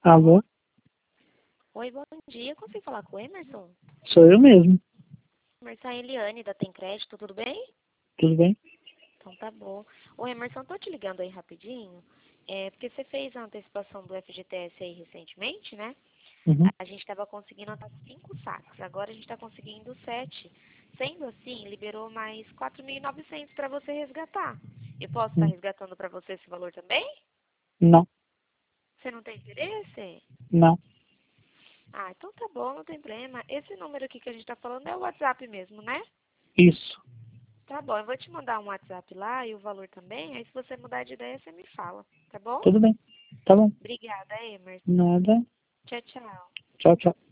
Alô? Oi, bom dia. Consigo falar com o Emerson? Sou eu mesmo. Emerson, é a Eliane da Tem Crédito, tudo bem? Tudo bem? Então tá bom. Ô Emerson, tô te ligando aí rapidinho, porque você fez a antecipação do FGTS aí recentemente, né? Uhum. A gente estava conseguindo até 5 saques, agora a gente está conseguindo 7. Sendo assim, liberou mais 4.900 para você resgatar. Eu posso estar Hum. resgatando para você esse valor também? Não, Você não tem interesse? não. Ah, então tá bom, não tem problema. Esse número aqui que a gente tá falando é o WhatsApp mesmo, né? Isso. Tá bom, eu vou te mandar um WhatsApp lá e o valor também. Aí se você mudar de ideia, você me fala, tá bom? Tudo bem. Tá bom. Obrigada, Emerson. Nada. Tchau, tchau. Tchau, tchau.